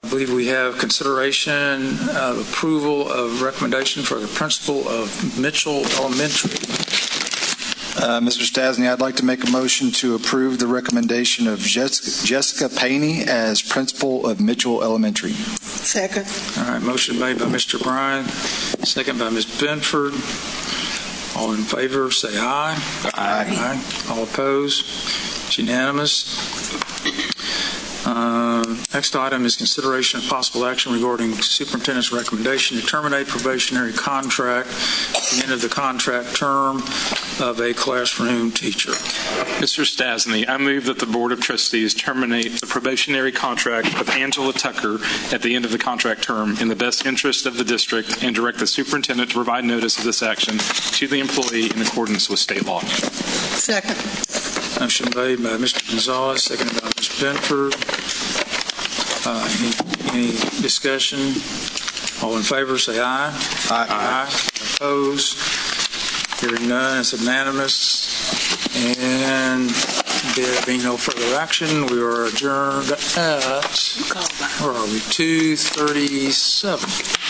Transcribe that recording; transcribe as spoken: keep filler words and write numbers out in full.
I believe we have consideration of approval of recommendation for the principal of Mitchell Elementary. Uh, Mister Stasny, I'd like to make a motion to approve the recommendation of Jessica, Jessica Paney as principal of Mitchell Elementary. Second. All right, motion made by Mister Bryan, second by Miz Benford. All in favor, say aye. Aye. Aye. All opposed? It's unanimous. Uh, next item is consideration of possible action regarding superintendent's recommendation to terminate probationary contract at the end of the contract term of a classroom teacher. Mister Stasny, I move that the Board of Trustees terminate the probationary contract with Angela Tucker at the end of the contract term in the best interest of the district and direct the superintendent to provide notice of this action to the employee in accordance with state law. Second. Motion made by Mister Gonzalez, seconded by Miz Benford. Uh, any, any discussion? All in favor, say aye. Aye. Aye. Opposed? Hearing none, it's unanimous. And there being no further action, we are adjourned at, where are we, two thirty-seven.